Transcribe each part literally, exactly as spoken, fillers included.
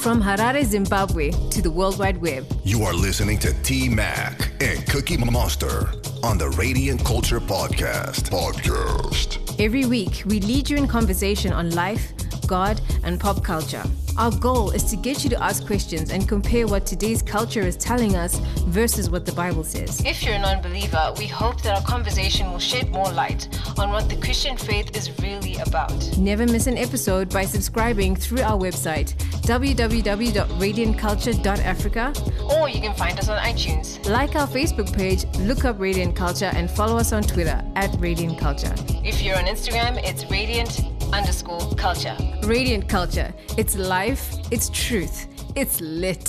From Harare, Zimbabwe to the World Wide Web. You are listening to T-Mac and Cookie Monster on the Radiant Culture Podcast. Podcast. Every week, we lead you in conversation on life, God, and pop culture. Our goal is to get you to ask questions and compare what today's culture is telling us versus what the Bible says. If you're a non-believer, we hope that our conversation will shed more light on what the Christian faith is really about. Never miss an episode by subscribing through our website, w w w dot radiant culture dot africa, or you can find us on iTunes. Like our Facebook page, look up Radiant Culture, and follow us on Twitter at Radiant Culture. If you're on Instagram, it's Radiant underscore culture. Radiant Culture. It's life, it's truth, it's lit.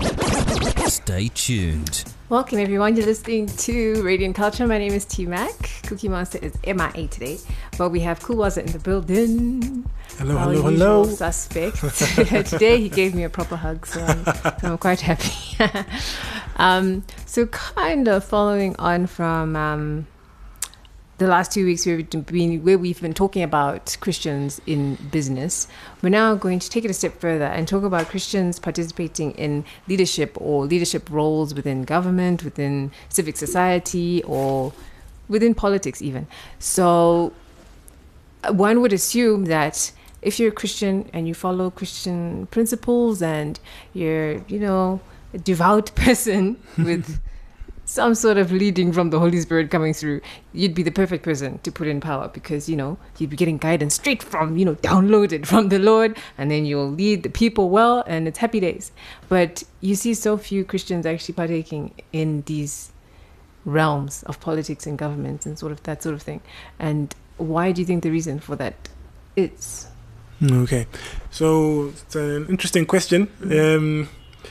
Stay tuned. Welcome everyone, you're listening to Radiant Culture. My name is T-Mac. Cookie Monster is M I A today, but we have Kuwaza in the building. Hello, Our hello, hello. Suspect. Today he gave me a proper hug, so I'm, so I'm quite happy. um, so kind of following on from um, the last two weeks we've been, where we've been talking about Christians in business, we're now going to take it a step further and talk about Christians participating in leadership or leadership roles within government, within civic society, or within politics even. So one would assume that if you're a Christian and you follow Christian principles and you're, you know, a devout person with some sort of leading from the Holy Spirit coming through, you'd be the perfect person to put in power because, you know, you'd be getting guidance straight from, you know, downloaded from the Lord, and then you'll lead the people well and it's happy days. But you see so few Christians actually partaking in these realms of politics and government and sort of that sort of thing. And why do you think the reason for that is? Okay, so it's an interesting question. Um,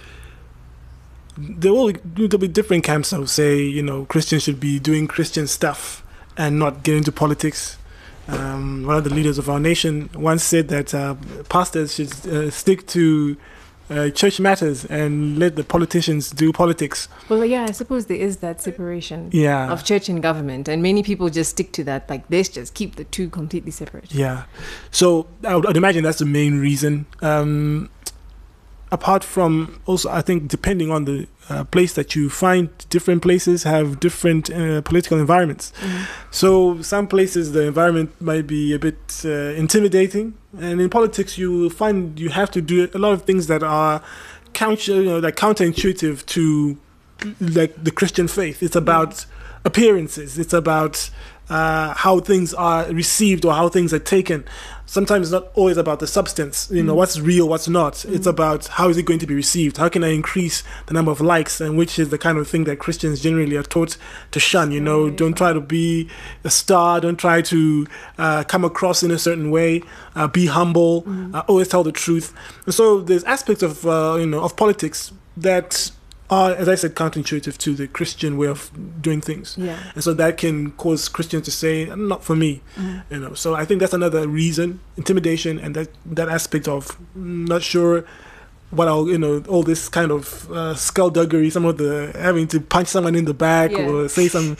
there will there'll be different camps that will say, you know, Christians should be doing Christian stuff and not get into politics. Um, one of the leaders of our nation once said that uh, pastors should uh, stick to uh, church matters and let the politicians do politics. Well, yeah, I suppose there is that separation yeah. of church and government, and many people just stick to that. Like, let's just keep the two completely separate. Yeah. So I would, I'd imagine that's the main reason. Um, apart from also, I think depending on the uh, place that you find, different places have different uh, political environments. Mm-hmm. So some places the environment might be a bit uh, intimidating, and in politics you find you have to do a lot of things that are counter, you know, like counterintuitive to like the Christian faith. It's about mm-hmm. appearances. It's about uh, how things are received or how things are taken. Sometimes it's not always about the substance, you know, mm. what's real, what's not. Mm. It's about how is it going to be received? How can I increase the number of likes? And which is the kind of thing that Christians generally are taught to shun, you know. Right. Don't try to be a star. Don't try to uh, come across in a certain way. Uh, be humble. Mm. Uh, always tell the truth. And so there's aspects of, uh, you know, of politics that are, as I said, counterintuitive to the Christian way of doing things. Yeah. And so that can cause Christians to say, not for me. Mm. You know. So I think that's another reason, intimidation, and that, that aspect of not sure what I'll, you know, all this kind of uh, skullduggery, some of the having to punch someone in the back yeah. or say some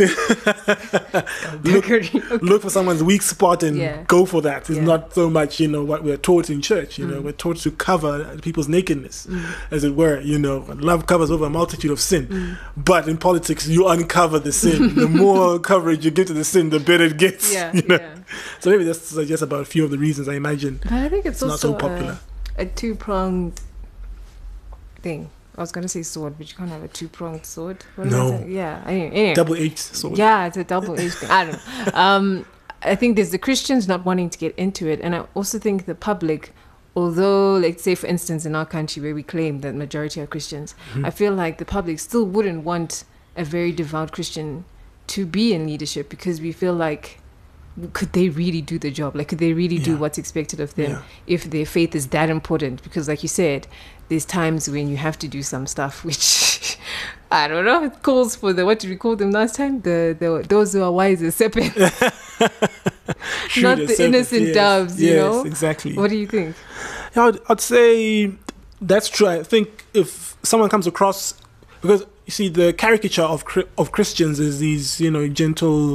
look, okay. look for someone's weak spot and yeah. go for that. It's yeah. not so much, you know, what we're taught in church. You mm. know, we're taught to cover people's nakedness, mm. as it were. You know, love covers over a multitude of sin. Mm. But in politics, you uncover the sin. The more coverage you give to the sin, the better it gets. Yeah, you know? yeah. So maybe that's just about a few of the reasons I imagine. But I think it's, it's also not so popular. A- a two-pronged thing. I was going to say sword, but you can't have a two-pronged sword. What no. Yeah. Anyway, anyway. Double-edged sword. Yeah, it's a double-edged thing. I don't know. Um, I think there's the Christians not wanting to get into it. And I also think the public, although, like, say, for instance, in our country where we claim that majority are Christians, mm-hmm. I feel like the public still wouldn't want a very devout Christian to be in leadership because we feel like, could they really do the job? Like, could they really yeah. do what's expected of them yeah. if their faith is that important? Because like you said, there's times when you have to do some stuff which, I don't know, it calls for the, what did we call them last time? The, the those who are wise as serpent. Not the serpent, innocent yes. doves, you yes, know? exactly. What do you think? Yeah, I'd, I'd say that's true. I think if someone comes across, because you see the caricature of of Christians is these, you know, gentle,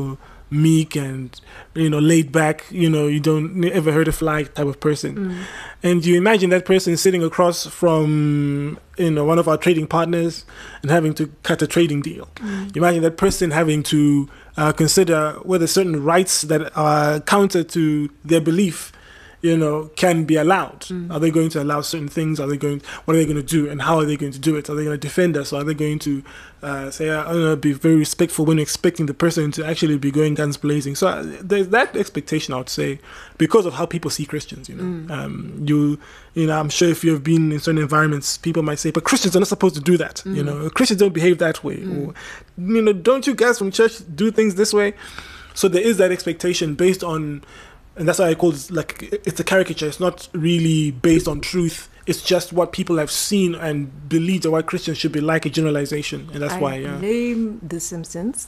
meek and, you know, laid back, you know, you don't ever hurt a fly type of person. Mm. And you imagine that person sitting across from, you know, one of our trading partners and having to cut a trading deal. Mm. You imagine that person having to uh, consider whether certain rights that are counter to their belief, you know, can be allowed. Mm. Are they going to allow certain things? Are they going? What are they going to do? And how are they going to do it? Are they going to defend us? Or are they going to uh, say, I don't know, be very respectful when expecting the person to actually be going guns blazing? So uh, there's that expectation, I would say, because of how people see Christians. You know, Mm. um, you, you know, I'm sure if you've been in certain environments, people might say, but Christians are not supposed to do that. You Mm. know, Christians don't behave that way. Mm. Or, you know, don't you guys from church do things this way? So there is that expectation based on. And that's why I call it like it's a caricature. It's not really based on truth. It's just what people have seen and believed that what Christians should be like, a generalization. And that's I why, yeah. blame The Simpsons.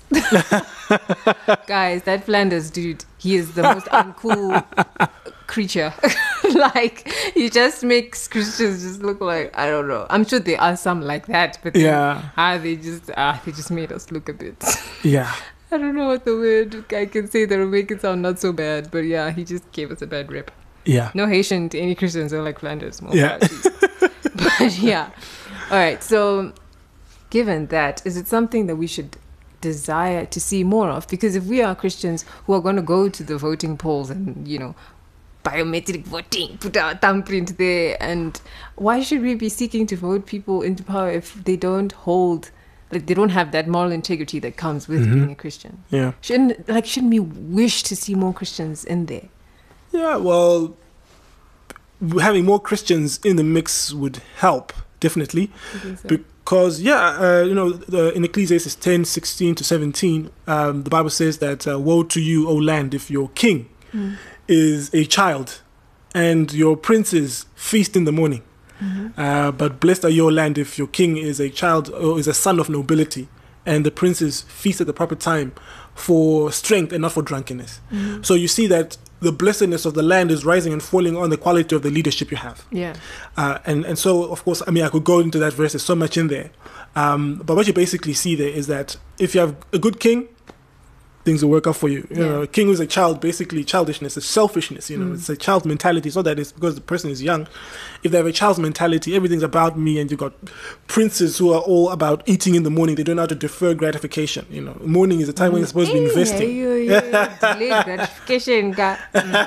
Guys, that Flanders dude, he is the most uncool creature. Like, he just makes Christians just look like, I don't know. I'm sure there are some like that, but then, Yeah. ah, they just ah, they just made us look a bit. Yeah. I don't know what the word I can say that will make it sound not so bad, but yeah, he just gave us a bad rep. Yeah. No Haitian to any Christians are like Flanders. More Yeah. But yeah. All right. So, given that, is it something that we should desire to see more of? Because if we are Christians who are going to go to the voting polls and, you know, biometric voting, put our thumbprint there, and why should we be seeking to vote people into power if they don't hold, like they don't have that moral integrity that comes with Mhm. being a Christian? Yeah. Shouldn't like shouldn't we wish to see more Christians in there? Yeah, well, having more Christians in the mix would help, definitely. You think so? Because, yeah, uh, you know, the, in Ecclesiastes ten, sixteen to seventeen, um, the Bible says that, uh, woe to you, O land, if your king Mm. is a child and your princes feast in the morning. Mhm. Uh, but blessed are your land if your king is a child or is a son of nobility and the princes feast at the proper time for strength and not for drunkenness. Mhm. So you see that the blessedness of the land is rising and falling on the quality of the leadership you have. Yeah. Uh, and, and so, of course, I mean, I could go into that verse. There's so much in there. Um, but what you basically see there is that if you have a good king, things will work out for you. You Yeah. know, a king who's a child, basically childishness, is selfishness. You know, Mm. it's a child mentality. It's not that it's because the person is young. If they have a child's mentality, everything's about me, and you've got princes who are all about eating in the morning. They don't know how to defer gratification. You know, morning is a time when you're supposed to be investing. Yeah, yeah, yeah. Delayed gratification ka.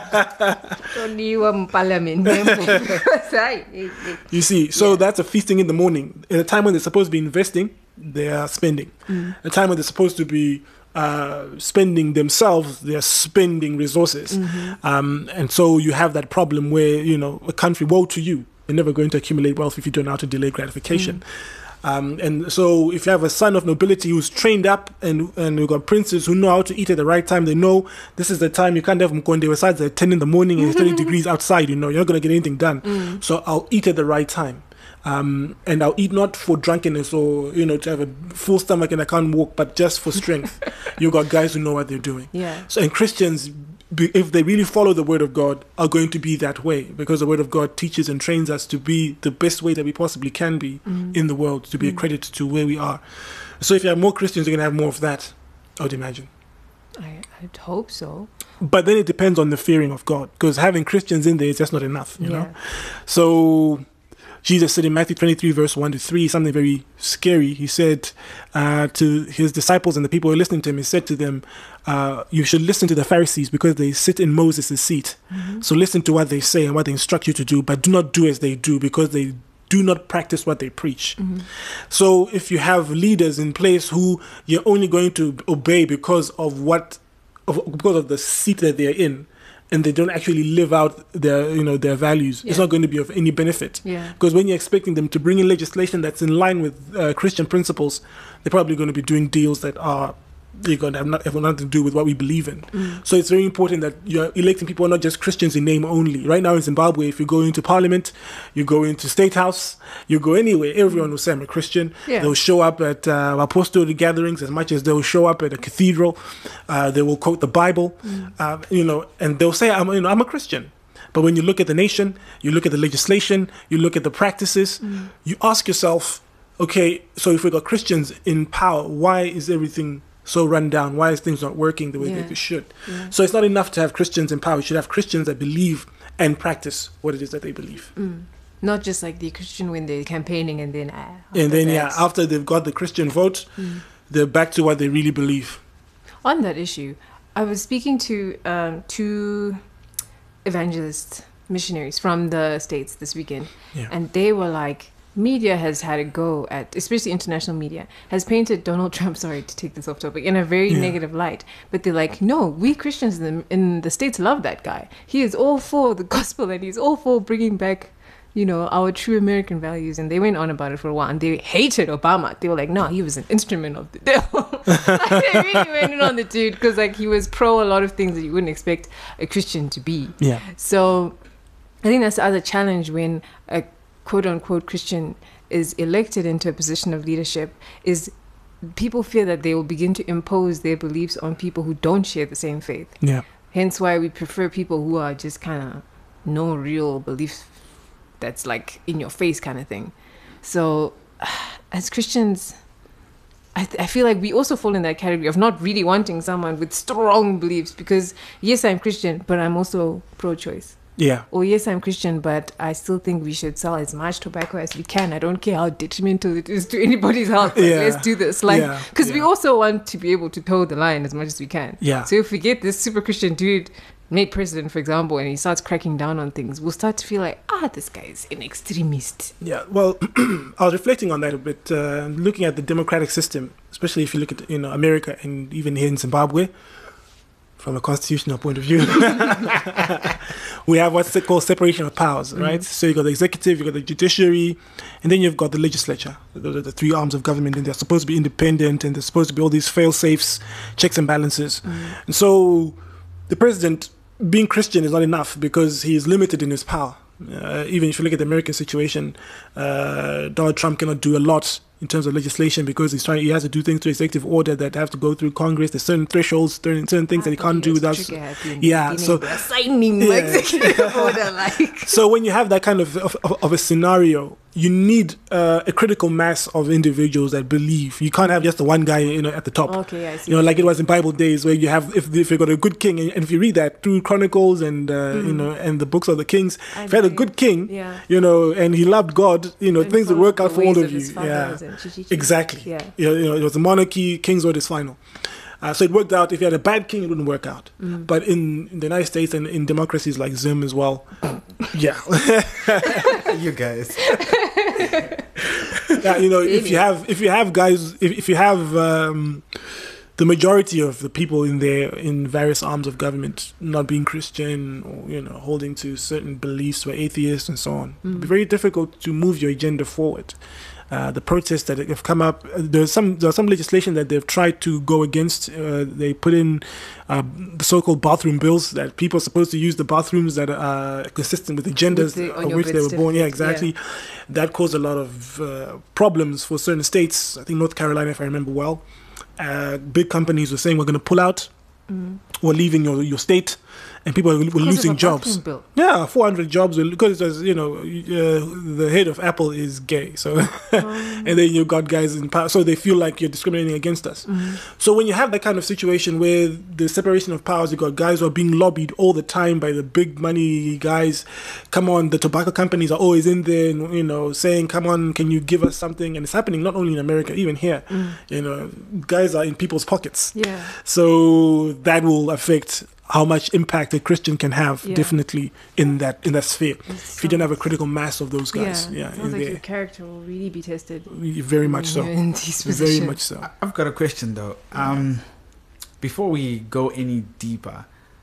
Only one parliament. You see, so Yeah. that's a feasting in the morning. In a time when they're supposed to be investing, they are spending. Mm. A time when they're supposed to be uh, spending themselves, they're spending resources. Mm-hmm. Um, and so you have that problem where, you know, a country, woe to you. You're never going to accumulate wealth if you don't know how to delay gratification. Um, and so if you have a son of nobility who's trained up and and you've got princes who know how to eat at the right time, they know this is the time you can't have mkonde besides at ten in the morning and it's thirty degrees outside, you know, you're not going to get anything done. Mm. So I'll eat at the right time. Um, and I'll eat not for drunkenness or, you know, to have a full stomach and I can't walk, but just for strength. You've got guys who know what they're doing. Yeah. So, and Christians, be- if they really follow the word of God, are going to be that way because the word of God teaches and trains us to be the best way that we possibly can be Mm. in the world, to be a credit to where we are. So if you have more Christians, you're going to have more of that, I would imagine. I, I'd hope so. But then it depends on the fearing of God, because having Christians in there is just not enough, you Yeah. know? So Jesus said in Matthew twenty-three, verse one to three, something very scary. He said uh, to his disciples and the people who were listening to him, he said to them, uh, you should listen to the Pharisees because they sit in Moses' seat. Mm-hmm. So listen to what they say and what they instruct you to do, but do not do as they do because they do not practice what they preach. Mm-hmm. So if you have leaders in place who you're only going to obey because of what, of, because of the seat that they're in, and they don't actually live out their, you know, their values, it's Yeah. not going to be of any benefit. Yeah. Because when you're expecting them to bring in legislation that's in line with uh, Christian principles, they're probably going to be doing deals that are they're going to have, not, have nothing to do with what we believe in. Mm. So it's very important that you're electing people who are not just Christians in name only. Right now in Zimbabwe, if you go into parliament, you go into State House, you go anywhere, everyone will say I'm a Christian. Yeah. They'll show up at uh, apostolic gatherings as much as they'll show up at a cathedral. Uh, they will quote the Bible, Mm. uh, you know, and they'll say, I'm, you know, I'm a Christian. But when you look at the nation, you look at the legislation, you look at the practices, Mm. you ask yourself, okay, so if we've got Christians in power, why is everything so run down? Why is things not working the way Yeah. that they should? Yeah. So it's not enough to have Christians in power. You should have Christians that believe and practice what it is that they believe. Mm. Not just like the Christian when they're campaigning and then ah, And after then, that. yeah, after they've got the Christian vote, Mm. they're back to what they really believe. On that issue, I was speaking to um, two evangelist missionaries from the States this weekend, Yeah. and they were like, media has had a go at, especially international media, has painted Donald Trump, sorry to take this off topic, in a very Yeah. negative light. But they're like, no, we Christians in the, in the States love that guy. He is all for the gospel and he's all for bringing back, you know, our true American values. And they went on about it for a while and they hated Obama. They were like, no, he was an instrument of the devil. Like, they really went in on the dude because like he was pro a lot of things that you wouldn't expect a Christian to be. Yeah. So I think that's the other challenge when a quote unquote Christian is elected into a position of leadership, is people fear that they will begin to impose their beliefs on people who don't share the same faith. Yeah. Hence why we prefer people who are just kind of no real belief that's like in your face kind of thing. So as Christians, I, th- I feel like we also fall in that category of not really wanting someone with strong beliefs, because yes, I'm Christian, but I'm also pro-choice. Yeah. Or yes, I'm Christian, but I still think we should sell as much tobacco as we can. I don't care how detrimental it is to anybody's health. But Yeah. let's do this. Like, Yeah. because we Yeah. also want to be able to toe the line as much as we can. Yeah. So if we get this super Christian dude made president, for example, and he starts cracking down on things, we'll start to feel like, ah, this guy is an extremist. Yeah, well, I was reflecting on that a bit, uh, looking at the democratic system, especially if you look at you know America and even here in Zimbabwe, from a constitutional point of view. We have what's called separation of powers, right? So you've got the executive, you've got the judiciary, and then you've got the legislature. Those are the three arms of government, and they're supposed to be independent, and there's supposed to be all these fail-safes, checks and balances. And so the president, being Christian, is not enough because he is limited in his power. Uh, even if you look at the American situation, uh, Donald Trump cannot do a lot in terms of legislation because he's trying. He has to do things through executive order that have to go through Congress. There's certain thresholds, certain, certain things that he can't do without. Yeah, so signing Yeah. executive order, like. so when you have that kind of of, of a scenario, you need uh, a critical mass of individuals that believe. You can't have just the one guy, you know, at the top. Okay, I see. You know, like it was in Bible days, where you have if if you got a good king, and if you read that through Chronicles and uh, you know and the books of the kings, I if you had a agree. good king, Yeah. you know, and he loved God, you know, And things would followed work out the for all ways of of you. his Yeah, fathers and chi- chi- chi. exactly. Yeah. You know, you know, it was a monarchy. King's word is final. Uh, so it worked out. If you had a bad king, it wouldn't work out. Mm. But in, in the United States and in democracies like Zim as well, yeah. You guys. Yeah, you know, if you have if you have guys, if, if you have um, the majority of the people in there in various arms of government not being Christian or you know holding to certain beliefs, or atheists and so on, it'd be very difficult to move your agenda forward. Uh, the protests that have come up, uh, there's some there's some legislation that they've tried to go against. Uh, they put in uh, the so-called bathroom bills that people are supposed to use the bathrooms that are consistent with the genders With the- on of your which they birth were born. Yeah, certificate, exactly. That caused a lot of uh, problems for certain states. I think North Carolina, if I remember well. Uh, big companies were saying we're going to pull out, Mm. we're leaving your your state, and people were, were Because of losing a jobs. bathroom bill. Yeah, four hundred jobs because it was, you know uh, the head of Apple is gay, so and then you got guys in power, so they feel like you're discriminating against us. So when you have that kind of situation where the separation of powers, you got guys who are being lobbied all the time by the big money guys. Come on, the tobacco companies are always in there, and, you know, saying, "Come on, can you give us something?" And it's happening not only in America, even here. You know, guys are in people's pockets. Yeah. So that will affect how much impact a Christian can have, Yeah. definitely in that in that sphere. It If you don't have a sounds- critical mass of those guys, Yeah, yeah, it in sounds like there, your character will really be tested. very much so, when you're in these very positions. much so. I've got a question though. Um, before we go any deeper,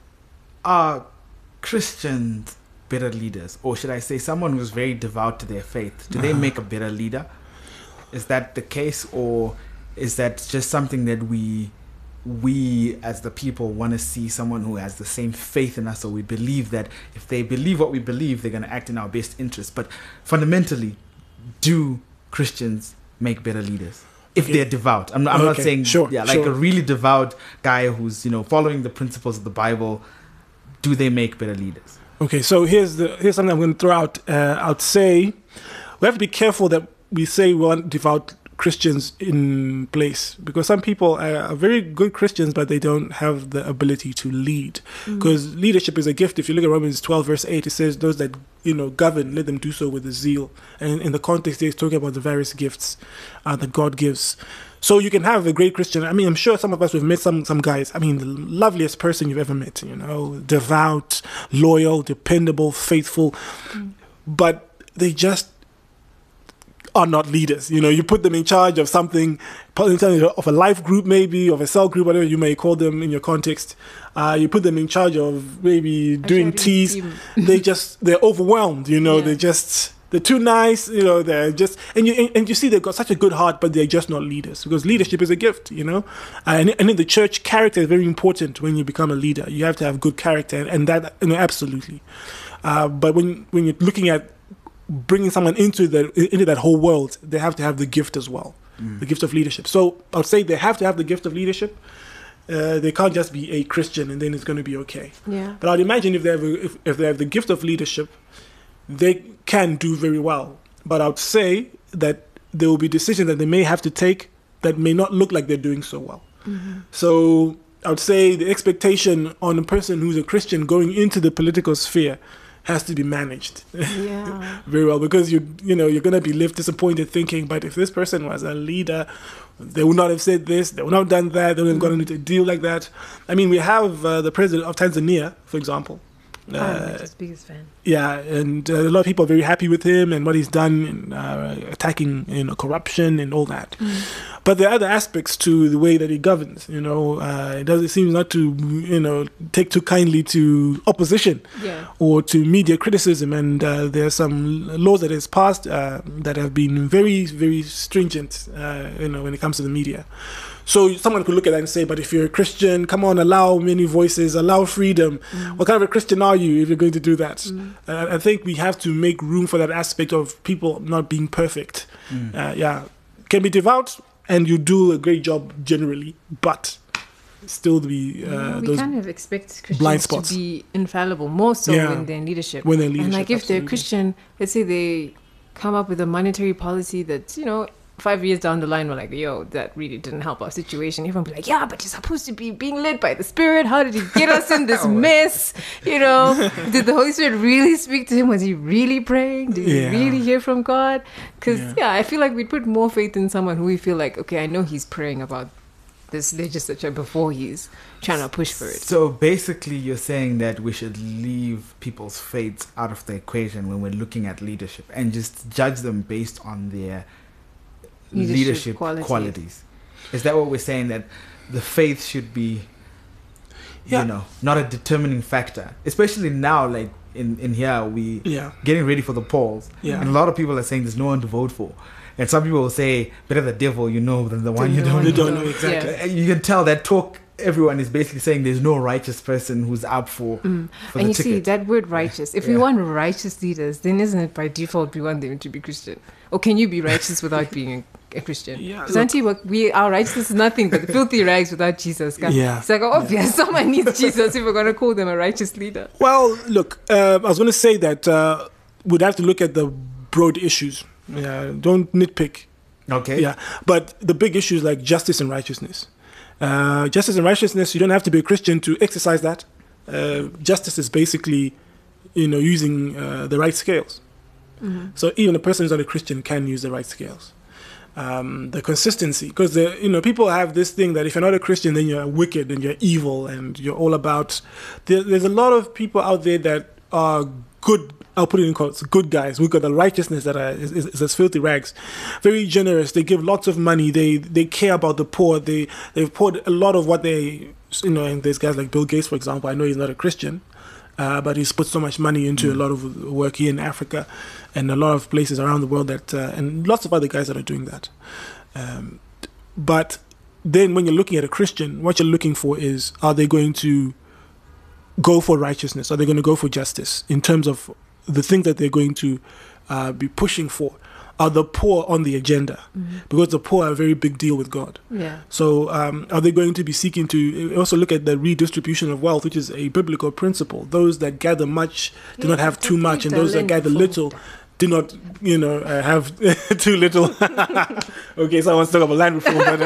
are Christians better leaders, or should I say, someone who's very devout to their faith? Do they make a better leader? Is that the case, or is that just something that we we as the people want to see someone who has the same faith in us, or we believe that if they believe what we believe, they're going to act in our best interest? But fundamentally, do Christians make better leaders if Okay. they're devout? I'm, I'm not Okay, saying sure, yeah, like sure. a really devout guy who's, you know, following the principles of the Bible. Do they make better leaders? Okay, so here's the here's something I'm going to throw out. Uh, I'd say we have to be careful that we say we want devout Christians in place, because some people are very good Christians, but they don't have the ability to lead. Because mm. leadership is a gift. If you look at Romans twelve, verse eight, it says, those that, you know, govern, let them do so with a zeal. And in the context, they're talking about the various gifts uh, that God gives. So you can have a great Christian. I mean, I'm sure some of us have met some some guys. I mean, the loveliest person you've ever met, you know, devout, loyal, dependable, faithful. Mm. But they just are not leaders. You know, you put them in charge of something, of a life group maybe, of a cell group, whatever you may call them in your context. Uh, you put them in charge of maybe doing teas. They just, they're overwhelmed, you know, yeah. they just... They're too nice, you know. They're just, and you and you see they've got such a good heart, but they're just not leaders, because leadership is a gift, you know. And and in the church, character is very important when you become a leader. You have to have good character, and that, you know, absolutely. Uh, but when when you're looking at bringing someone into the into that whole world, they have to have the gift as well, mm. the gift of leadership. So I would say they have to have the gift of leadership. Uh, they can't just be a Christian and then it's going to be okay. Yeah. But I'd imagine if they have a, if, if they have the gift of leadership, they can do very well. But I would say that there will be decisions that they may have to take that may not look like they're doing so well. Mm-hmm. So I would say the expectation on a person who's a Christian going into the political sphere has to be managed yeah. very well, because you you know you're going to be left disappointed thinking, but if this person was a leader, they would not have said this, they would not have done that, they would have gotten into a deal like that. I mean, we have uh, the president of Tanzania, for example. Uh, uh, I'm his biggest fan. Yeah, and uh, a lot of people are very happy with him and what he's done in uh, attacking, you know, corruption and all that. Mm. But there are other aspects to the way that he governs. You know, uh, it doesn't seem not to, you know, take too kindly to opposition yeah. or to media criticism. And uh, there are some laws that has passed uh, that have been very, very stringent, uh, you know, when it comes to the media. So someone could look at that and say, but if you're a Christian, come on, allow many voices, allow freedom. Mm. What kind of a Christian are you if you're going to do that? Mm. Uh, I think we have to make room for that aspect of people not being perfect. Mm. Uh, yeah, can be devout and you do a great job generally, but still be uh, yeah, we those kind of expect Christians blind spots to be infallible, more so yeah. when they're in leadership. When they're in leadership, and like if absolutely. they're Christian, let's say they come up with a monetary policy that's, you know, five years down the line, we're like, yo, that really didn't help our situation. Everyone be like, yeah, but you're supposed to be being led by the Spirit. How did he get us in this mess? You know, did the Holy Spirit really speak to him? Was he really praying? Did yeah. he really hear from God? Because, yeah. yeah, I feel like we'd put more faith in someone who we feel like, okay, I know he's praying about this legislature before he's trying to push for it. So basically you're saying that we should leave people's faiths out of the equation when we're looking at leadership and just judge them based on their leadership, leadership qualities. qualities. Is that what we're saying, that the faith should be, yeah. you know, not a determining factor? Especially now, like in, in here, we yeah. getting ready for the polls. Yeah. And a lot of people are saying there's no one to vote for. And some people will say, better the devil you know than the one you don't, you know. don't know. Exactly. Yeah. You can tell that talk, everyone is basically saying there's no righteous person who's up for, mm. for and the you ticket. see that word righteous, if yeah. we want righteous leaders, then isn't it by default we want them to be Christian? Or can you be righteous without being a, a Christian? Yeah, Auntie, we our righteousness is nothing but filthy rags without Jesus. Yeah. It's like, oh, obvious, yeah. someone needs Jesus if we're going to call them a righteous leader. Well, look, uh, I was going to say that uh, we'd have to look at the broad issues. Yeah, don't nitpick. Okay. Yeah, but the big issues like justice and righteousness. Uh, justice and righteousness, you don't have to be a Christian to exercise that. Uh, justice is basically, you know, using uh, the right scales. Mm-hmm. So even a person who's not a Christian can use the right scales. Um, the consistency, because you know people have this thing that if you're not a Christian, then you're wicked and you're evil and you're all about. There, there's a lot of people out there that are good. I'll put it in quotes. Good guys. We've got the righteousness that are, is, is, is as filthy rags. Very generous. They give lots of money. They they care about the poor. They they've poured a lot of what they, you know. And there's guys like Bill Gates, for example. I know he's not a Christian, uh, but he's put so much money into mm. a lot of work here in Africa, and a lot of places around the world that, uh, and lots of other guys that are doing that. Um, but then when you're looking at a Christian, what you're looking for is, are they going to go for righteousness? Are they going to go for justice in terms of the things that they're going to uh, be pushing for? Are the poor on the agenda? Mm-hmm. Because the poor are a very big deal with God. Yeah. So um, are they going to be seeking to also look at the redistribution of wealth, which is a biblical principle? Those that gather much do yeah, not have too much, and those that gather little do not, you know, uh, have too little. Okay, so I want to talk about land reform, but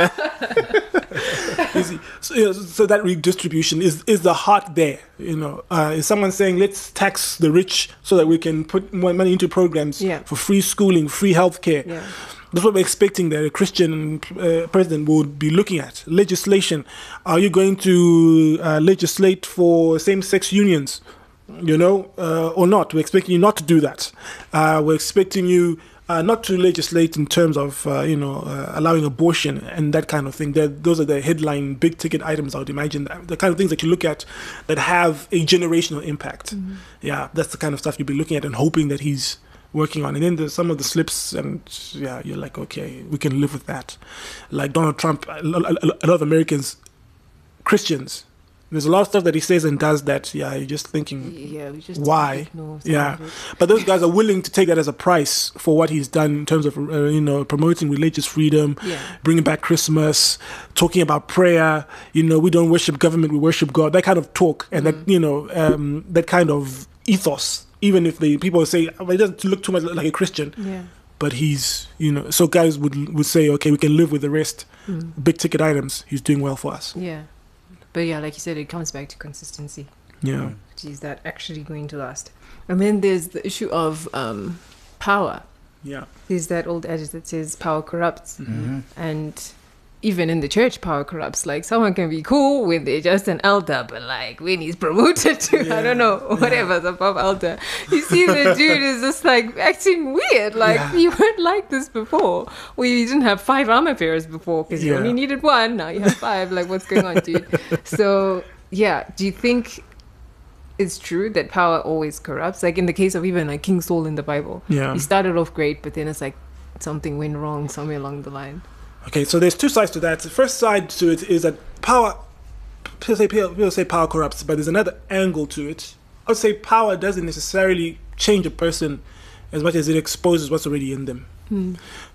uh, you see, so, you know, so that redistribution is is the heart there. You know, uh, is someone saying let's tax the rich so that we can put more money into programs Yeah. for free schooling, free healthcare. Yeah. That's what we're expecting that a Christian uh, president would be looking at. Legislation. Are you going to uh, legislate for same-sex unions? You know, uh, or not? We're expecting you not to do that. Uh, we're expecting you uh, not to legislate in terms of, uh, you know, uh, allowing abortion and that kind of thing. They're, those are the headline big-ticket items, I would imagine. The kind of things that you look at that have a generational impact. Mm-hmm. Yeah, that's the kind of stuff you'll be looking at and hoping that he's working on. And then there's some of the slips, and yeah, you're like, okay, we can live with that. Like Donald Trump, a lot of Americans, Christians, there's a lot of stuff that he says and does that, yeah, you're just thinking, Yeah, we just why? ignore some Yeah, of it. but those guys are willing to take that as a price for what he's done in terms of, uh, you know, promoting religious freedom, Yeah. bringing back Christmas, talking about prayer. You know, we don't worship government, we worship God. That kind of talk and that, you know, um, that kind of ethos. Even if the people say, oh, he doesn't look too much like a Christian, Yeah. but he's, you know, so guys would would say, okay, we can live with the rest. Mm. Big ticket items, he's doing well for us. Yeah. But yeah, like you said, it comes back to consistency. Yeah. Is that actually going to last? And then there's the issue of um, power. Yeah. There's that old adage that says power corrupts. Mhm. And even in the church, power corrupts. Like, someone can be cool when they're just an elder, but like when he's promoted to, I Yeah. don't know, whatever's above elder, you see the dude is just like acting weird. Like, Yeah. you weren't like this before. Well, you didn't have five armor bearers before because you Yeah. only needed one. Now you have five. Like, what's going on, dude? So, yeah, do you think it's true that power always corrupts? Like in the case of even like King Saul in the Bible. Yeah. He started off great, but then it's like something went wrong somewhere along the line. Okay, so there's two sides to that. The first side to it is that power, people say, people say power corrupts, but there's another angle to it. I would say power doesn't necessarily change a person as much as it exposes what's already in them. Hmm.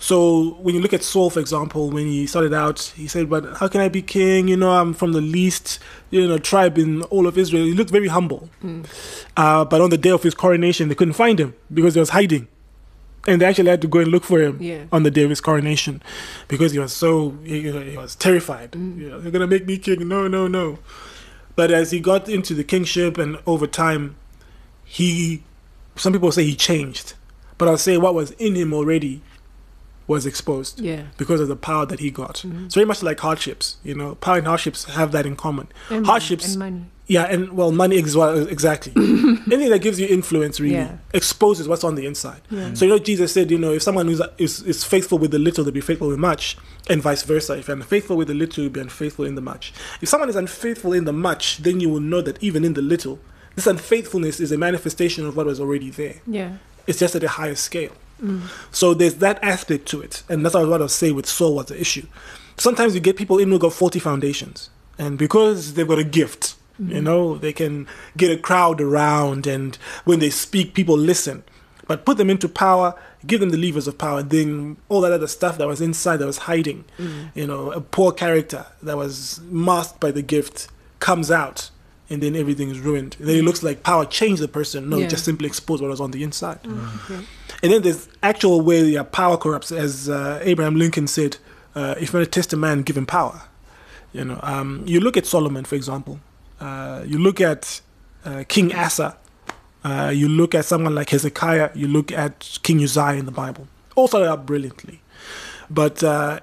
So when you look at Saul, for example, when he started out, he said, but how can I be king? You know, I'm from the least, you know, tribe in all of Israel. He looked very humble. Hmm. Uh, but on the day of his coronation, they couldn't find him because he was hiding. And they actually had to go and look for him Yeah. on the day of his coronation because he was so, you know, he was terrified. Mm. You know, they're going to make me king. No, no, no. But as he got into the kingship and over time, he, some people say he changed. But I'll say what was in him already was exposed Yeah. because of the power that he got. Mhm. It's very much like hardships, you know. Power and hardships have that in common. And Hardships, and money. yeah, and well, money as well, exactly. Anything that gives you influence really Yeah. exposes what's on the inside. Yeah. So you know, Jesus said, you know, if someone who's, is is faithful with the little, they'll be faithful with much, and vice versa. If you're unfaithful with the little, you'll be unfaithful in the much. If someone is unfaithful in the much, then you will know that even in the little, this unfaithfulness is a manifestation of what was already there. Yeah. It's just at a higher scale. Mm. So there's that aspect to it, and that's what I was say with Saul was the issue. Sometimes you get people in who got faulty foundations, and because they've got a gift, you know, they can get a crowd around, and when they speak, people listen. But put them into power, give them the levers of power, then all that other stuff that was inside that was hiding, Mm. you know, a poor character that was masked by the gift comes out, and then everything is ruined. And then it looks like power changed the person. No, Yeah. it just simply exposed what was on the inside. Okay. And then there's actual way yeah, power corrupts, as uh, Abraham Lincoln said, uh, if you want to test a man, give him power. You know, um, you look at Solomon, for example. Uh, you look at uh, King Asa. Uh, you look at someone like Hezekiah. You look at King Uzziah in the Bible. All started out brilliantly. But uh,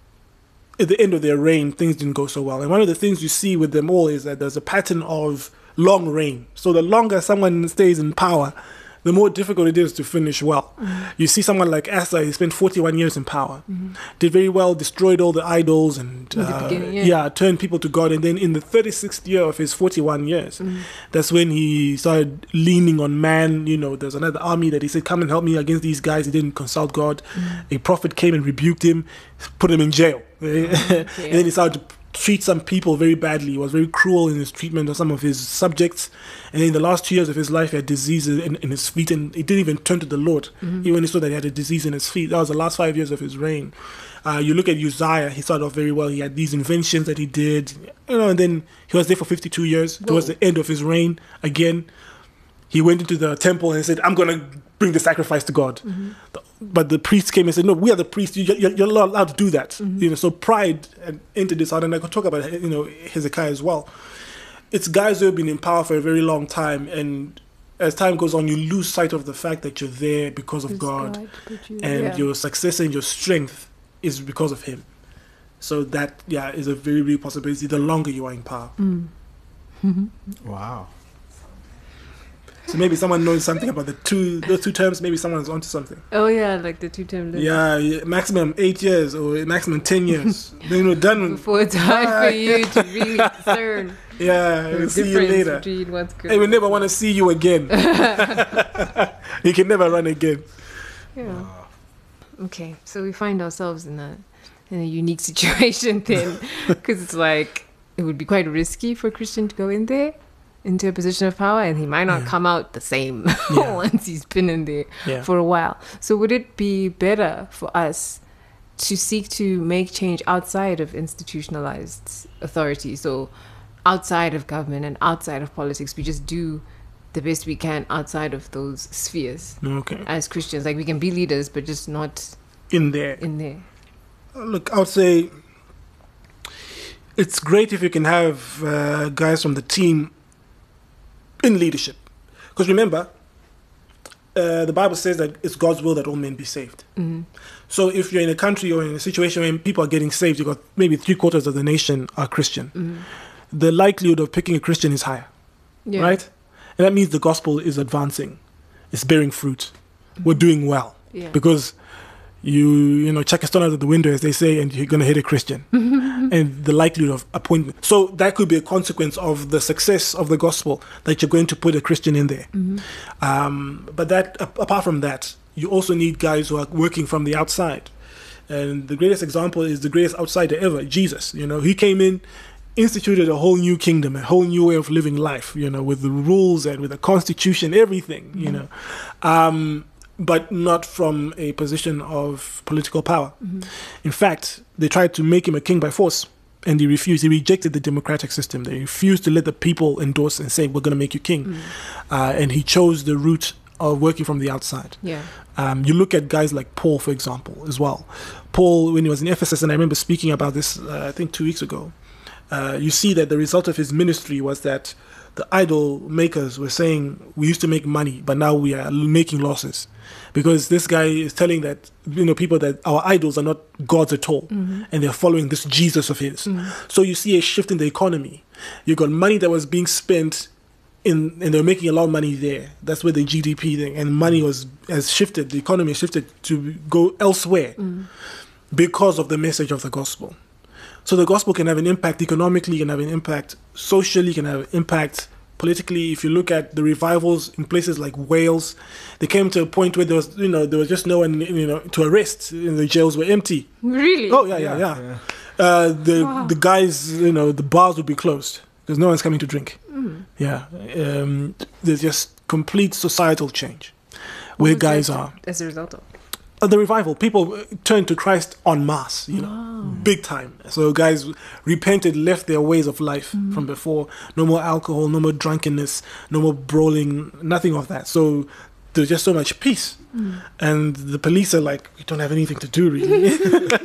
at the end of their reign, things didn't go so well. And one of the things you see with them all is that there's a pattern of long reign. So the longer someone stays in power, the more difficult it is to finish well. Mm-hmm. You see someone like Asa, he spent forty-one years in power, mm-hmm. did very well, destroyed all the idols, and In the uh, beginning, yeah. yeah, turned people to God. And then in the thirty-sixth year of his forty-one years, mm-hmm. that's when he started leaning on man. You know, there's another army that he said, come and help me against these guys. He didn't consult God. Mm-hmm. A prophet came and rebuked him, put him in jail. Mm-hmm. And then he started to treat some people very badly. He was very cruel in his treatment of some of his subjects. And in the last two years of his life, he had diseases in, in his feet, and he didn't even turn to the Lord. Mm-hmm. Even when he saw that he had a disease in his feet. That was the last five years of his reign. Uh, you look at Uzziah, he started off very well. He had these inventions that he did, you know, and then he was there for fifty-two years. Whoa. Towards the end of his reign, again, he went into the temple and said, I'm going to bring the sacrifice to God. Mm-hmm. But the priest came and said, no, we are the priests. You, you're, you're not allowed to do that. Mm-hmm. You know, so pride entered this out. And I could talk about, you know, Hezekiah as well. It's guys who have been in power for a very long time. And as time goes on, you lose sight of the fact that you're there because of It's God. God, but you- And yeah. your success and your strength is because of him. So that, yeah, is a very real possibility the longer you are in power. Mm. Wow. So maybe someone knows something about the two those two terms. Maybe someone's onto something. Oh yeah, like the two-term limit. Yeah, yeah, maximum eight years or maximum ten years. Then you're done. Before it's hard for you to really discern Yeah, the we'll see you difference later. between what's good. Hey, we never want to see you again. You can never run again. Yeah. Okay, so we find ourselves in a in a unique situation then, because it's like it would be quite risky for a Christian to go in there into a position of power, and he might not Yeah. come out the same Yeah. once he's been in there Yeah. for a while. So would it be better for us to seek to make change outside of institutionalized authority? So outside of government and outside of politics, we just do the best we can outside of those spheres Okay. as Christians. Like we can be leaders, but just not In there. in there. Look, I would say it's great if you can have uh, guys from the team in leadership. Because remember, uh, the Bible says that it's God's will that all men be saved. Mm-hmm. So if you're in a country or in a situation where people are getting saved, you've got maybe three quarters of the nation are Christian. Mm-hmm. The likelihood of picking a Christian is higher, Yeah. right? And that means the gospel is advancing. It's bearing fruit. We're doing well. Yeah. Because you you know chuck a stone out of the window, as they say, and you're going to hit a Christian. And the likelihood of appointment. So that could be a consequence of the success of the gospel, that you're going to put a Christian in there. Mm-hmm. Um, but that a- apart from that, you also need guys who are working from the outside. And the greatest example is the greatest outsider ever, Jesus. You know, he came in, instituted a whole new kingdom, a whole new way of living life, you know, with the rules and with the constitution, everything, you know. Um, but not from a position of political power. Mm-hmm. In fact, they tried to make him a king by force, and he refused. He rejected the democratic system. They refused to let the people endorse and say, we're going to make you king. Mm. Uh, and he chose the route of working from the outside. Yeah. Um, you look at guys like Paul, for example, as well. Paul, when he was in Ephesus, and I remember speaking about this, uh, I think two weeks ago, uh, you see that the result of his ministry was that the idol makers were saying, we used to make money, but now we are making losses. Because this guy is telling that, you know, people that our idols are not gods at all, Mm-hmm. and they're following this Jesus of his. So you see a shift in the economy. You got money that was being spent in, and they're making a lot of money there. That's where the G D P thing, and money was has shifted. The economy shifted to go elsewhere because of the message of the gospel. So the gospel can have an impact economically, can have an impact socially, can have an impact politically. If you look at the revivals in places like Wales, they came to a point where there was, you know, there was just no one, you know, to arrest. And the jails were empty. Really? Oh yeah, yeah, yeah. Uh, the the guys, you know, the bars would be closed because no one's coming to drink. Mm. Yeah, um, there's just complete societal change where What was guys that are. as a result of? Uh, the revival, people uh, turned to Christ en masse, you know, Wow. big time. So guys repented, left their ways of life from before. No more alcohol, no more drunkenness, no more brawling, nothing of that. So there's just so much peace. And the police are like, we don't have anything to do, really.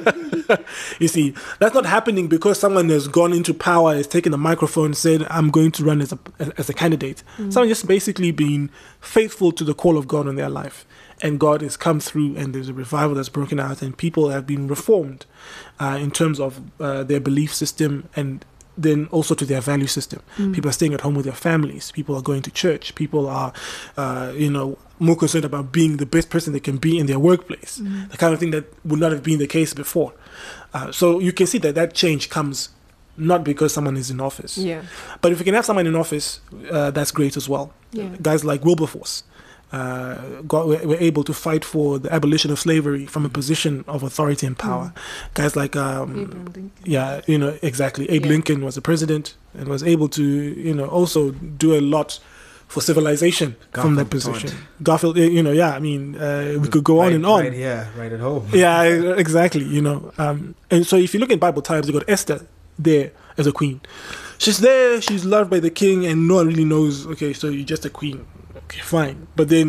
You see, that's not happening because someone has gone into power, has taken the microphone and said, I'm going to run as a, as a candidate. Someone just basically being faithful to the call of God in their life. And God has come through, and there's a revival that's broken out, and people have been reformed uh, in terms of uh, their belief system, and then also to their value system. People are staying at home with their families. People are going to church. People are, uh, you know, more concerned about being the best person they can be in their workplace. The kind of thing that would not have been the case before. Uh, so you can see that that change comes not because someone is in office. Yeah. But if we can have someone in office, uh, that's great as well. Yeah. Guys like Wilberforce. Uh, got, were, were able to fight for the abolition of slavery from a position of authority and power. Guys like, um, Abraham Lincoln. yeah, you know, exactly. Abe Yeah. Lincoln was the president and was able to, you know, also do a lot for civilization from that Garfield position. taught. Garfield, eh, you know, yeah, I mean, uh, we could go on Right- and on. Right here, right at home. Yeah, exactly. You know, um, and so if you look in Bible times, you got Esther there as a queen. She's there, she's loved by the king, and no one really knows. Okay, so you're just a queen. Okay, fine. But then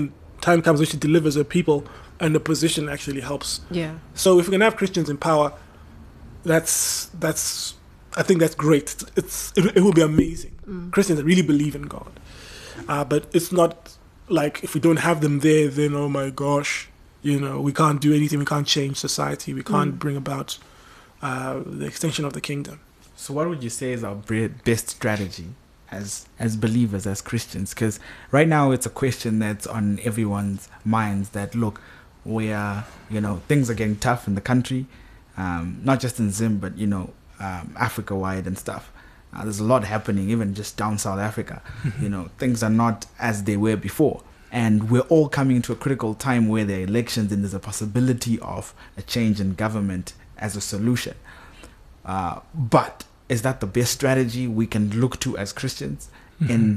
time comes when she delivers her people, and the position actually helps. Yeah. So if we can have Christians in power, that's that's I think that's great. It's it, it will be amazing. Mm. Christians that really believe in God, uh, but it's not like if we don't have them there, then oh my gosh, you know, we can't do anything. We can't change society. We can't Mm. bring about uh, the extension of the kingdom. So what would you say is our bre- best strategy as as believers, as Christians? Because right now it's a question that's on everyone's minds that, look, we are, you know, things are getting tough in the country, um, not just in Zim, but, you know, um, Africa-wide and stuff. Uh, there's a lot happening, even just down South Africa. You know, things are not as they were before. And we're all coming into a critical time where there are elections and there's a possibility of a change in government as a solution. Uh, but is that the best strategy we can look to as Christians Mm-hmm. in,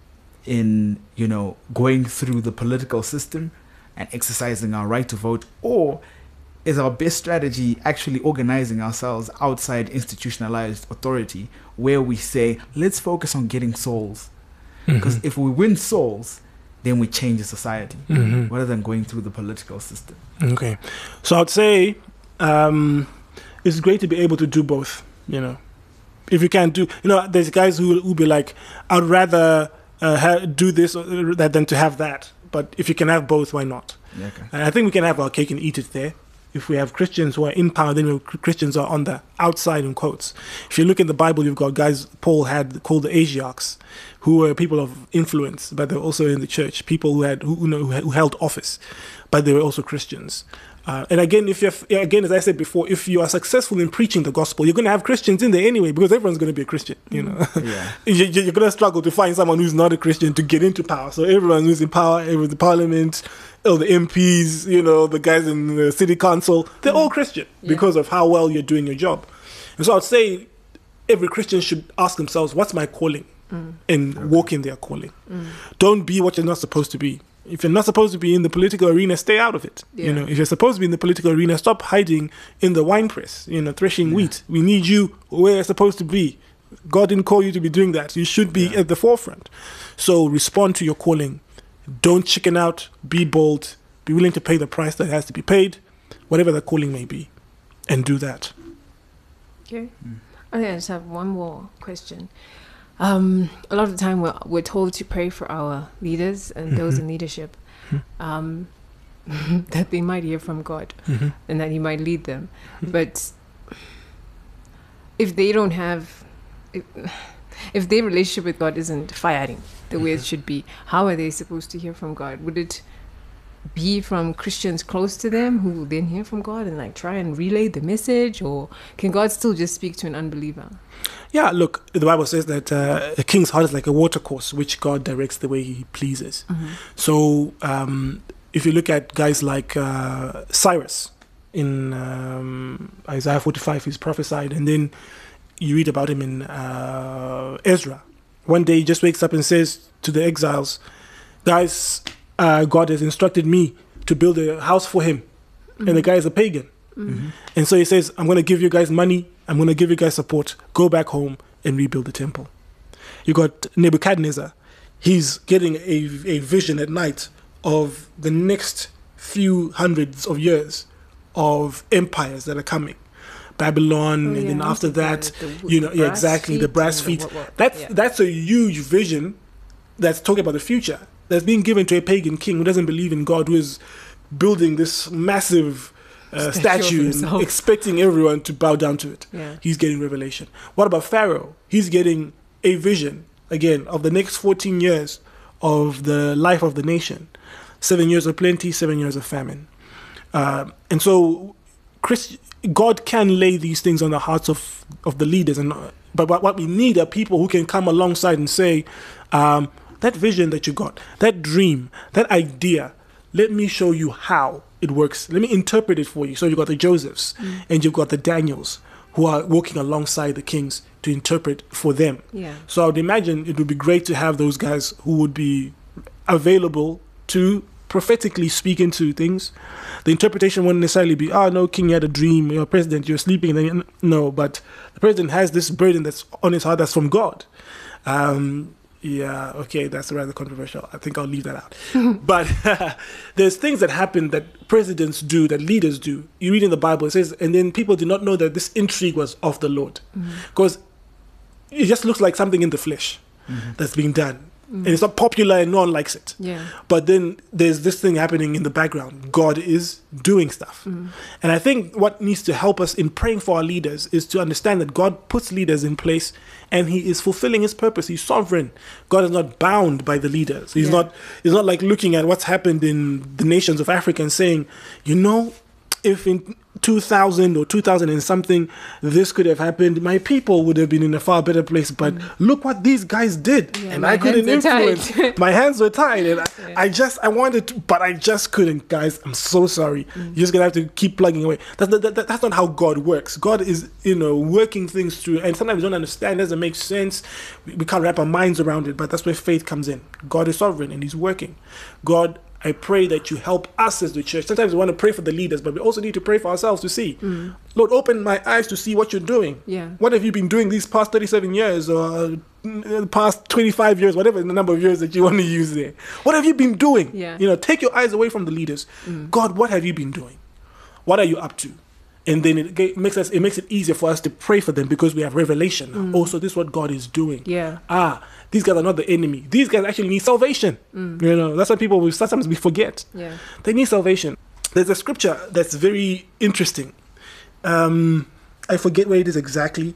in you know, going through the political system and exercising our right to vote? Or is our best strategy actually organizing ourselves outside institutionalized authority, where we say, let's focus on getting souls? Because Mhm. if we win souls, then we change the society, Mhm. rather than going through the political system. Okay, so I'd say um, it's great to be able to do both. You know, if you can do, you know, there's guys who will be like, I'd rather uh, ha- do this or that than to have that. But if you can have both, why not? Yeah, okay. And I think we can have our cake and eat it there. If we have Christians who are in power, then we have Christians who are on the outside, in quotes. If you look in the Bible, you've got guys Paul had called the Asiarchs, who were people of influence, but they were also in the church. People who had who, you know, who held office, but they were also Christians. Uh, and again, if you're again, as I said before, if you are successful in preaching the gospel, you're going to have Christians in there anyway, because everyone's going to be a Christian. You know, Yeah. You- you're going to struggle to find someone who's not a Christian to get into power. So everyone who's in power, every the parliament, all the M Ps, you know, the guys in the city council, they're all Christian Yeah. because of how well you're doing your job. And so I'd say every Christian should ask themselves, what's my calling? And walk in their calling. Don't be what you're not supposed to be. If you're not supposed to be in the political arena, stay out of it. You Yeah. know, if you're supposed to be in the political arena, stop hiding in the wine press, you know, threshing wheat. We need you where you're supposed to be. God didn't call you to be doing that. You should be Yeah. at the forefront. So respond to your calling. Don't chicken out. Be bold. Be willing to pay the price that has to be paid, whatever the calling may be, and do that. Okay. I think I just have one more question. Um, a lot of the time we're, we're told to pray for our leaders and those in leadership, um, that they might hear from God Mhm. and that He might lead them. But if they don't have, if, if their relationship with God isn't firing the way it should be, how are they supposed to hear from God? Would it be from Christians close to them who will then hear from God and like try and relay the message, or can God still just speak to an unbeliever? Yeah, look, the Bible says that uh, a king's heart is like a watercourse, which God directs the way He pleases. So, um, if you look at guys like uh, Cyrus in um, Isaiah forty-five, he's prophesied, and then you read about him in uh, Ezra. One day he just wakes up and says to the exiles, guys, uh, God has instructed me to build a house for him. And the guy is a pagan. Mhm. And so he says, I'm going to give you guys money. I'm going to give you guys support. Go back home and rebuild the temple. You got Nebuchadnezzar. He's getting a, a vision at night of the next few hundreds of years of empires that are coming. Babylon, Oh, and yeah, then I after think that, the- the- you know, the yeah, brass exactly, the feet brass and feet. what- what- That's yeah. that's a huge vision that's talking about the future. That's being given to a pagan king who doesn't believe in God, who is building this massive uh, Statue of statue and himself. expecting everyone to bow down to it. Yeah. He's getting revelation. What about Pharaoh? He's getting a vision, again, of the next fourteen years of the life of the nation. Seven years of plenty, seven years of famine. Uh, and so Christ, God can lay these things on the hearts of, of the leaders. And But what, what we need are people who can come alongside and say, um, that vision that you got, that dream, that idea, let me show you how it works. Let me interpret it for you. So you've got the Josephs and you've got the Daniels who are working alongside the kings to interpret for them. Yeah. So I would imagine it would be great to have those guys who would be available to prophetically speak into things. The interpretation wouldn't necessarily be, oh, no, king, you had a dream, you're president, you're sleeping. And then, no, but the president has this burden that's on his heart that's from God. Um, Yeah, okay, that's rather controversial. I think I'll leave that out. But there's things that happen that presidents do, that leaders do. You read in the Bible, it says, and then people did not know that this intrigue was of the Lord. Because mm-hmm. it just looks like something in the flesh mm-hmm. that's being done. Mm. And it's not popular and no one likes it. Yeah. But then there's this thing happening in the background. God is doing stuff. Mm. And I think what needs to help us in praying for our leaders is to understand that God puts leaders in place and he is fulfilling his purpose. He's sovereign. God is not bound by the leaders. He's yeah. not he's not like looking at what's happened in the nations of Africa and saying, you know, if in two thousand or two thousand and something this could have happened, my people would have been in a far better place. But mm. look what these guys did, yeah, and I couldn't influence. My hands were tied, and yeah. I, I just I wanted to, but I just couldn't. Guys, I'm so sorry. Mm. You're just gonna have to keep plugging away. That's that, that, that's not how God works. God is, you know, working things through, and sometimes we don't understand. It doesn't make sense. We, we can't wrap our minds around it. But that's where faith comes in. God is sovereign, and He's working. God. I pray that you help us as the church. Sometimes we want to pray for the leaders, but we also need to pray for ourselves to see. Mm. Lord, open my eyes to see what you're doing. Yeah. What have you been doing these past thirty-seven years or the past twenty-five years, whatever the number of years that you want to use there? What have you been doing? Yeah. You know, take your eyes away from the leaders. Mm. God, what have you been doing? What are you up to? And then it makes us it makes it easier for us to pray for them because we have revelation. Mm. Also, this is what God is doing. Yeah. Ah, these guys are not the enemy. These guys actually need salvation. Mm. You know, that's why people we sometimes we forget. Yeah. They need salvation. There's a scripture that's very interesting. Um, I forget where it is exactly,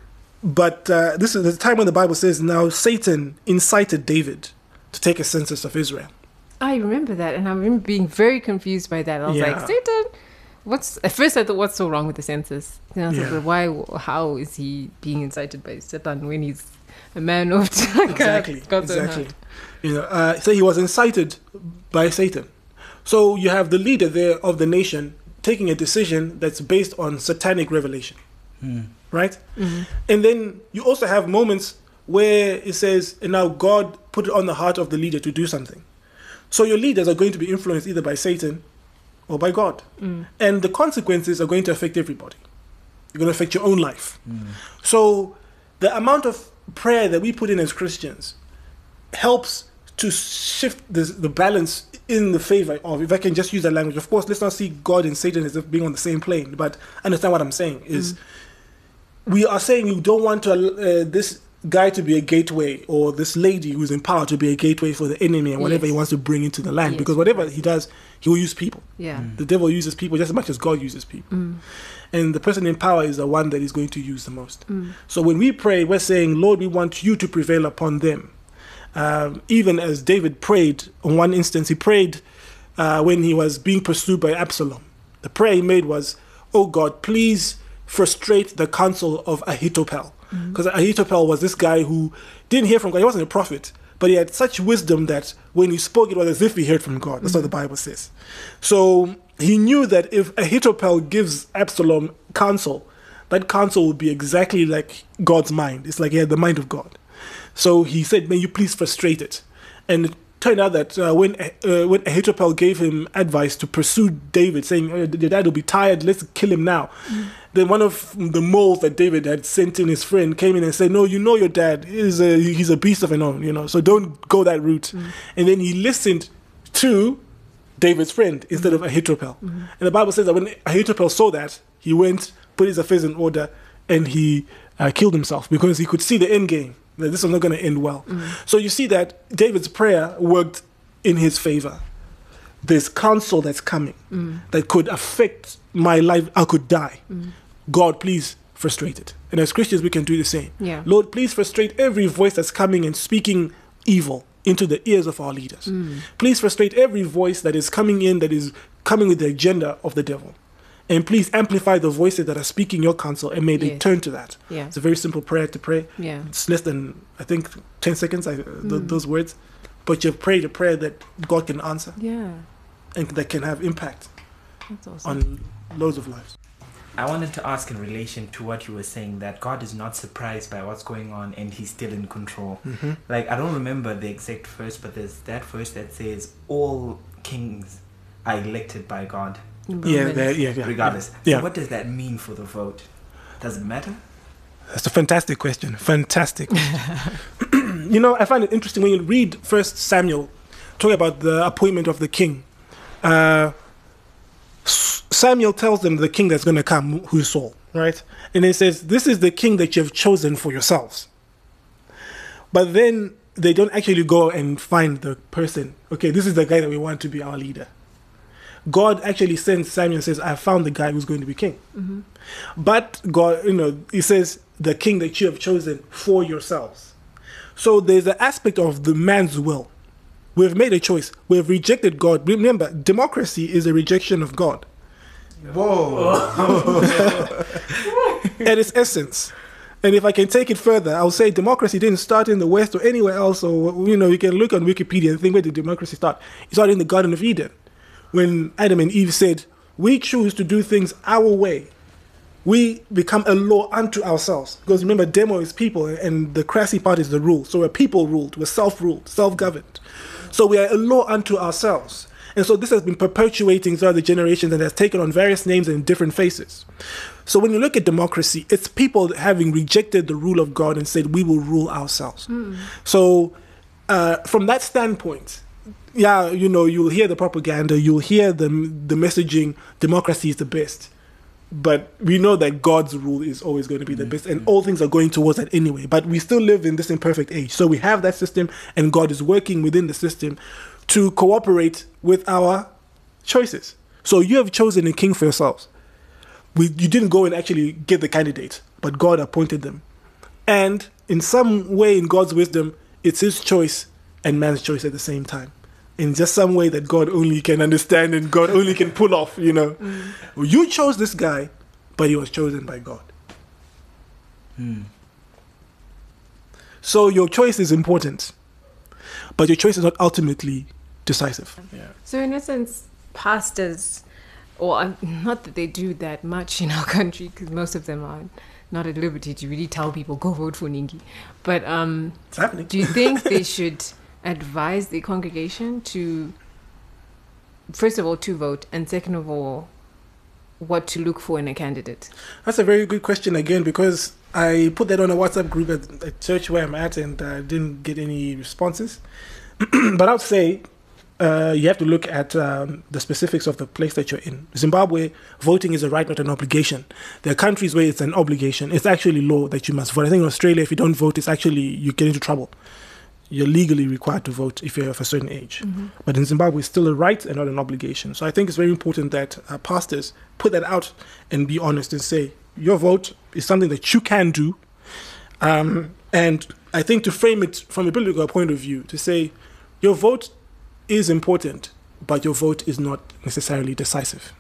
but uh, this is the time when the Bible says, "Now Satan incited David to take a census of Israel." I remember that, and I remember being very confused by that. I was Yeah. like, Satan. What's at first I thought, what's so wrong with the census? And I was Yeah. like, well, why? How is he being incited by Satan when he's a man of Exactly, God's own exactly. heart? You know, uh, so he was incited by Satan. So you have the leader there of the nation taking a decision that's based on satanic revelation, Hmm. right? Mm-hmm. And then you also have moments where it says, and now God put it on the heart of the leader to do something. So your leaders are going to be influenced either by Satan or by God. Mm. And the consequences are going to affect everybody. You're going to affect your own life. Mm. So the amount of prayer that we put in as Christians helps to shift the, the balance in the favor of, if I can just use that language. Of course, let's not see God and Satan as if being on the same plane, but understand what I'm saying is mm. we are saying you don't want to uh, this guy to be a gateway, or this lady who's in power to be a gateway for the enemy and whatever yes. he wants to bring into the land. Yes. Because whatever he does, he will use people. Yeah. Mm. The devil uses people just as much as God uses people. Mm. And the person in power is the one that is going to use the most. Mm. So when we pray, we're saying, Lord, we want you to prevail upon them. Um, even as David prayed, on one instance, he prayed uh, when he was being pursued by Absalom. The prayer he made was, oh God, please frustrate the counsel of Ahithophel. Because mm-hmm. Ahithophel was this guy who didn't hear from God. He wasn't a prophet, but he had such wisdom that when he spoke, it was as if he heard from God. That's mm-hmm. what the Bible says. So he knew that if Ahithophel gives Absalom counsel, that counsel would be exactly like God's mind. It's like he had the mind of God. So he said, may you please frustrate it. And it turned out that uh, when uh, when Ahithophel gave him advice to pursue David, saying, oh, your dad will be tired, let's kill him now. Mm. Then one of the moles that David had sent in, his friend, came in and said, no, you know your dad, he's a, he's a beast of an own, you know, so don't go that route. Mm. And then he listened to David's friend instead of Ahithophel. Mm-hmm. And the Bible says that when Ahithophel saw that, he went, put his affairs in order, and he uh, killed himself because he could see the end game, that this was not going to end well. Mm. So you see that David's prayer worked in his favor. There's counsel that's coming mm. that could affect my life. I could die. Mm. God, please frustrate it. And as Christians, we can do the same. Yeah. Lord, please frustrate every voice that's coming and speaking evil into the ears of our leaders. Mm. Please frustrate every voice that is coming in, that is coming with the agenda of the devil. And please amplify the voices that are speaking your counsel, and may they yes. turn to that. Yeah. It's a very simple prayer to pray. Yeah. It's less than, I think, ten seconds, I, th- mm. those words. But you've prayed a prayer that God can answer. Yeah. And that can have impact That's awesome. on loads of lives. I wanted to ask in relation to what you were saying, that God is not surprised by what's going on and he's still in control. Mm-hmm. Like, I don't remember the exact verse, but there's that verse that says all kings are elected by God. Yeah, yeah, yeah. Regardless. Yeah. So what does that mean for the vote? Does it matter? That's a fantastic question. Fantastic. you know, I find it interesting when you read First Samuel, talking about the appointment of the king. Uh, Samuel tells them the king that's going to come, who's Saul, right? And he says, this is the king that you have chosen for yourselves. But then they don't actually go and find the person. Okay, this is the guy that we want to be our leader. God actually sends Samuel and says, I found the guy who's going to be king. Mm-hmm. But God, you know, he says, the king that you have chosen for yourselves. So there's an aspect of the man's will. We've made a choice. We've rejected God. Remember, democracy is a rejection of God. Whoa. At its essence. And if I can take it further, I'll say democracy didn't start in the West or anywhere else. Or, you know, you can look on Wikipedia and think, where did democracy start? It started in the Garden of Eden. When Adam and Eve said, we choose to do things our way. We become a law unto ourselves. Because remember, demo is people, and the crassy part is the rule. So we're people ruled, we're self-ruled, self-governed. So we are a law unto ourselves. And so this has been perpetuating throughout the generations and has taken on various names and different faces. So when you look at democracy, it's people having rejected the rule of God and said, we will rule ourselves. Mm. So uh, from that standpoint, yeah, you know, you'll hear the propaganda, you'll hear the the messaging, democracy is the best. But we know that God's rule is always going to be the best, and all things are going towards that anyway. But we still live in this imperfect age. So we have that system, and God is working within the system to cooperate with our choices. So you have chosen a king for yourselves. We, you didn't go and actually get the candidate, but God appointed them. And in some way, in God's wisdom, it's his choice and man's choice at the same time. In just some way that God only can understand and God only can pull off, you know. Mm. Well, you chose this guy, but he was chosen by God. Mm. So your choice is important, but your choice is not ultimately decisive. Yeah. So in essence, pastors, or um, not that they do that much in our country, because most of them are not at liberty to really tell people, go vote for Ningi. But um, it's happening. Do you think they should advise the congregation to, first of all, to vote, and second of all, what to look for in a candidate? That's a very good question again, because I put that on a WhatsApp group at a church where I'm at, and I uh, didn't get any responses. But I would say uh, you have to look at um, the specifics of the place that you're in. Zimbabwe, voting is a right, not an obligation. There are countries where it's an obligation. It's actually law that you must vote. I think in Australia, if you don't vote, it's actually, you get into trouble. You're legally required to vote if you're of a certain age. Mm-hmm. But in Zimbabwe, it's still a right and not an obligation. So I think it's very important that uh, pastors put that out and be honest and say, your vote is something that you can do. Um, and I think to frame it from a biblical point of view, to say, your vote is important, but your vote is not necessarily decisive.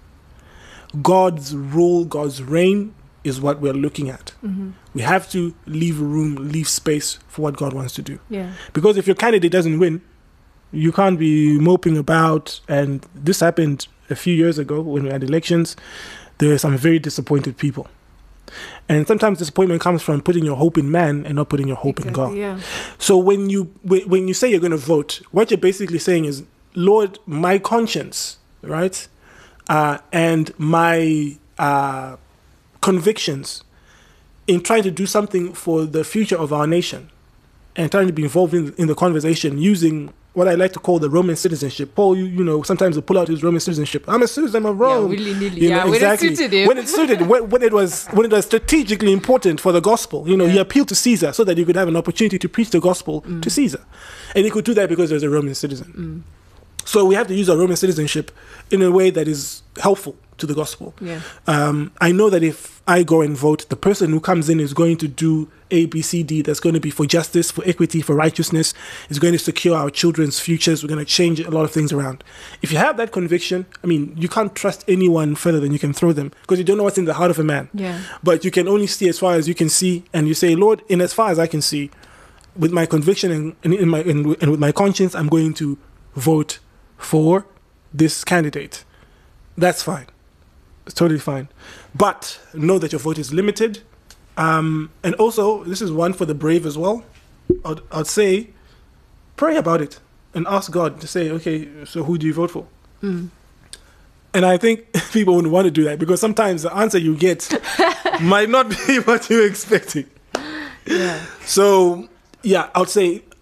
God's rule, God's reign is what we're looking at. Mm-hmm. We have to leave room, leave space for what God wants to do. Yeah. Because if your candidate doesn't win, you can't be moping about. And this happened a few years ago when we had elections. There were some very disappointed people. And sometimes disappointment comes from putting your hope in man and not putting your hope exactly, in God. Yeah. So when you when you say you're going to vote, what you're basically saying is, Lord, my conscience, right, uh, and my uh, convictions in trying to do something for the future of our nation and trying to be involved in, in the conversation using what I like to call the Roman citizenship. Paul, you, you know, sometimes will pull out his Roman citizenship. I'm a citizen of Rome. Yeah, willy-nilly. You Yeah, know, exactly. when it suited him. When it suited, when, when it was when it was strategically important for the gospel, you know, yeah. he appealed to Caesar so that he could have an opportunity to preach the gospel mm. to Caesar. And he could do that because he was a Roman citizen. Mm. So we have to use our Roman citizenship in a way that is helpful to the gospel. Yeah. Um, I know that if I go and vote, the person who comes in is going to do A, B, C, D. That's going to be for justice, for equity, for righteousness. It's going to secure our children's futures. We're going to change a lot of things around. If you have that conviction, I mean, you can't trust anyone further than you can throw them because you don't know what's in the heart of a man. Yeah. But you can only see as far as you can see, and you say, Lord, in as far as I can see, with my conviction and, and in my and, and with my conscience, I'm going to vote for this candidate. That's fine. It's totally fine. But know that your vote is limited. Um, and also, this is one for the brave as well. I'd, I'd say, pray about it and ask God to say, okay, so who do you vote for? Mm. And I think people wouldn't want to do that because sometimes the answer you get might not be what you're expecting. Yeah. So, yeah, I would say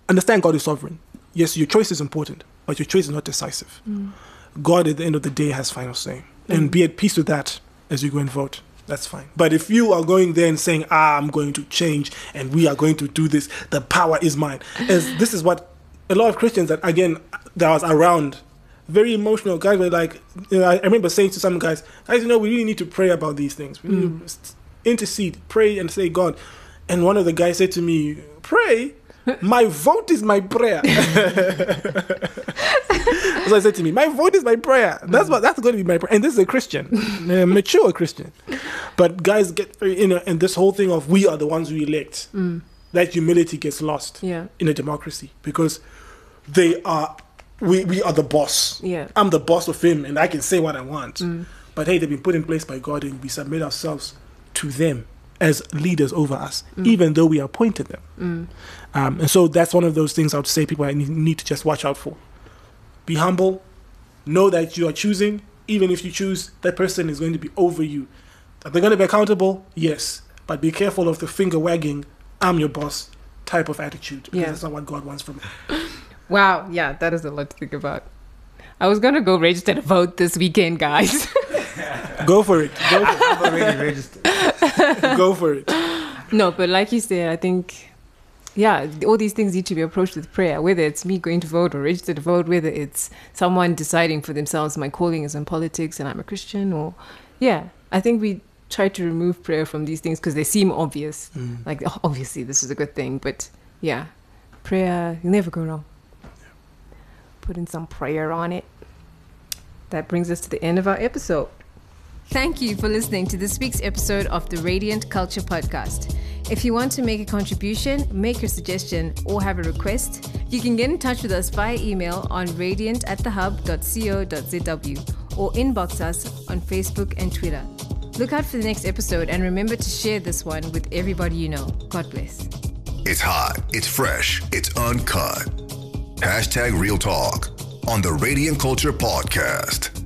understand God is sovereign. Yes, your choice is important, but your choice is not decisive. Mm. God, at the end of the day, has final say. Mm. And be at peace with that as you go and vote. That's fine. But if you are going there and saying, ah, I'm going to change and we are going to do this, the power is mine. As this is what a lot of Christians that, again, that was around, very emotional guys were like, you know, I remember saying to some guys, guys, you know, we really need to pray about these things. We need mm. to intercede, pray and say, God. And one of the guys said to me, pray? My vote is my prayer. So I said to me, my vote is my prayer. That's what that's going to be my prayer. And this is a Christian, a mature Christian. But guys get very, you know, and this whole thing of we are the ones who elect, mm. that humility gets lost yeah. in a democracy because they are, we, we are the boss. Yeah. I'm the boss of him and I can say what I want. Mm. But hey, they've been put in place by God and we submit ourselves to them as leaders over us, mm. even though we appointed them. Mm. Um, and so that's one of those things I would say people need to just watch out for. Be humble. Know that you are choosing. Even if you choose, that person is going to be over you. Are they going to be accountable? Yes. But be careful of the finger wagging, I'm your boss type of attitude. Because yeah. that's not what God wants from you. Wow. Yeah, that is a lot to think about. I was going to go register to vote this weekend, guys. Go for it. Go for it. I've already registered. Go for it. No, but like you said, I think... yeah, all these things need to be approached with prayer, whether it's me going to vote or register to vote, whether it's someone deciding for themselves my calling is in politics and I'm a Christian, or yeah, I think we try to remove prayer from these things because they seem obvious. Mm. Like, oh, obviously this is a good thing, but yeah, prayer, you'll never go wrong. Put in some prayer on it. That brings us to the end of our episode. Thank you for listening to this week's episode of the Radiant Culture Podcast. If you want to make a contribution, make your suggestion, or have a request, you can get in touch with us via email on radiant at the hub dot co dot z w or inbox us on Facebook and Twitter. Look out for the next episode and remember to share this one with everybody you know. God bless. It's hot, it's fresh, it's uncut. Hashtag Real Talk on the Radiant Culture Podcast.